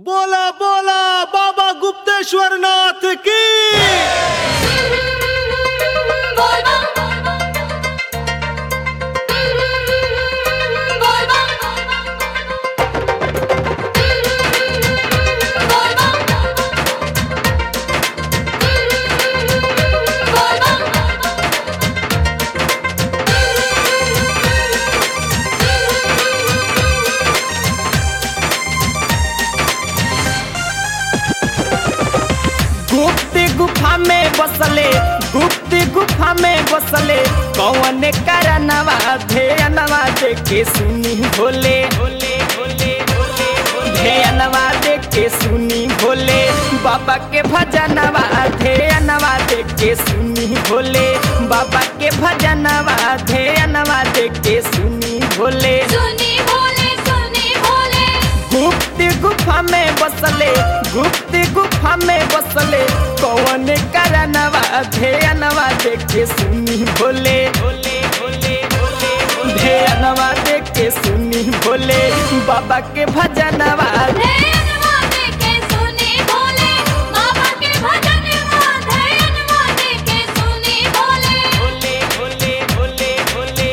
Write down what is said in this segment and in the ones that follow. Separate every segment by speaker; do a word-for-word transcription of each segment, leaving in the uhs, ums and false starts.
Speaker 1: बोला बोला बाबा गुप्तेश्वर नाथ की।
Speaker 2: गुप्त गुफा में बसले गुप्त गुफा में बसले कौन करनवा ध्यानवा देखे सुनी भोले भोले भोले भोले ध्यानवा देखे सुनी भोले बाबा के भजनवा ध्यानवा देखे सुनी भोले बाबा के भजनवा ध्यानवा देखे सुनी भोले
Speaker 3: सुनी भोले सुनी भोले।
Speaker 2: गुप्त गुफा में बसले गुप्त गुफा में बसले कौन करनवा ध्यानवा देखे सुनी भोले भोले भोले भोले ध्यानवा देखे सुनी भोले बाबा के भजनवा
Speaker 3: ध्यानवा देखे सुनी भोले बाबा के भजनवा ध्यानवा देखे सुनी भोले।
Speaker 2: भोले भोले भोले भोले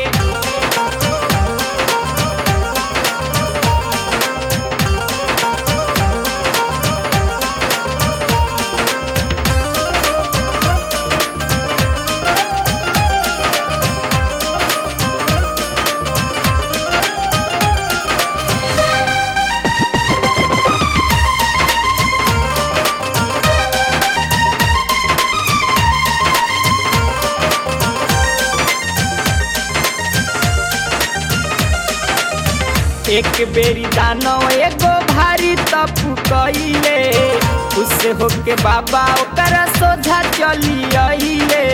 Speaker 2: एक बेरी दानो एगो भारी तप कइले उससे होके बाबा ओकर सोझा चली आइले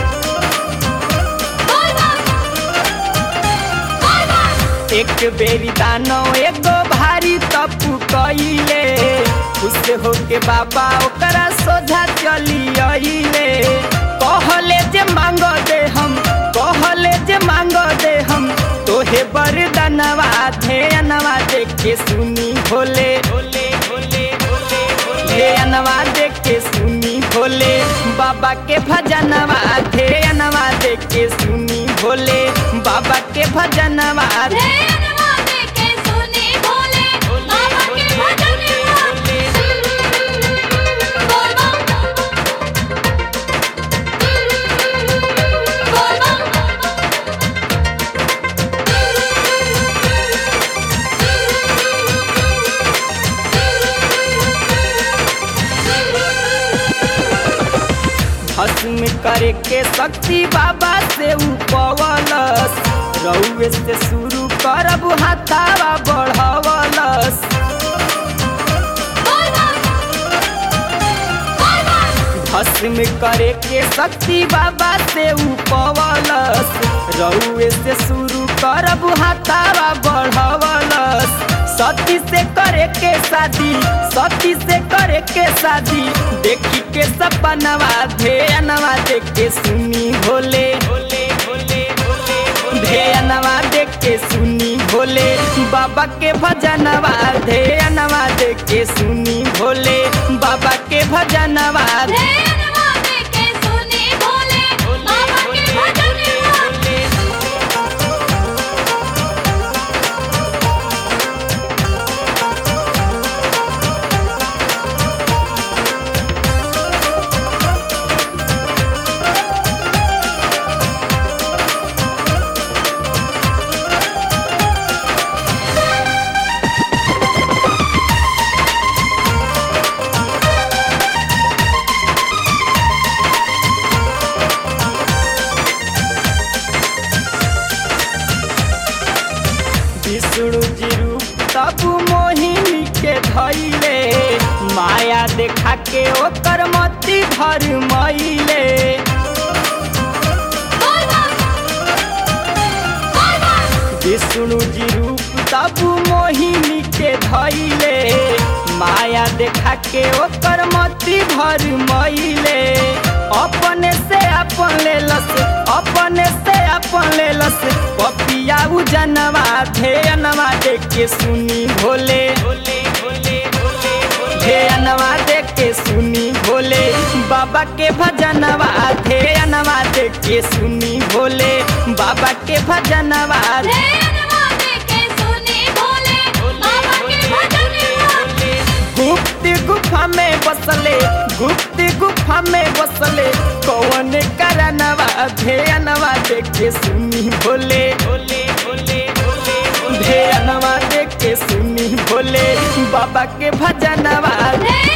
Speaker 2: एक बेरी दानो एगो भारी तप कइले उससे होके बाबा ओकर सोझा चली आइले कहले जे मांग दे हम कहले जे मांग दे हम तोहे बरदनवा ध्यानवा देखे सुनी भोले भोले भोले भोले ध्यानवा देखे सुनी भोले बाबा के भजनवा ध्यानवा देखे सुनी भोले बाबा के भजनवा
Speaker 3: ध्यानवा देखे सुनी भोले बाबा के भजनवा बोल
Speaker 2: भस्म करे के शक्ति बाबा से उपवलस रउए से शुरू करब हाथावा बढ़वलस भस्म करे के शक्ति बाबा से उपवलस रउए से शुरू करब हाथावा बढ़वलस सती से करे के शादी सती से करे के शादी देखी के सपनवा ध्यानवा देखे सुनी भोले भोले भोले भोले ध्यानवा देखे सुनी भोले बाबा के भजनवा ध्यानवा देखे सुनी भोले बाबा के भजनवा
Speaker 3: ध्यानवा देखे सुनी भोले बाबा के भजनवा
Speaker 2: विष्णु जी रूप तब मोहिनी के धैले माया देखा के ओकर मति भर मईले विष्णु जी रूप तब मोहिनी के धैले माया देखा के ओकर मति भर मईले अपने से अपन लेलस अपने से अपन लेलस पपिया उजनवा ध्यानवा देख के सुनी भोले भोले भोले भोले के सुनी भोले बाबा के भजनवा ध्यानवा देख के सुनी भोले बाबा के भजनवा
Speaker 3: ध्यानवा देके सुनी भोले बाबा के भजनवा
Speaker 2: गुप्त गुफा में बसले गुप्त गुफा में बसले कौन करनवा ध्यानवा देख के सुनी भोले भोले भोले भोले ध्यानवा देख के सुनी भोले बाबा के भजनवा।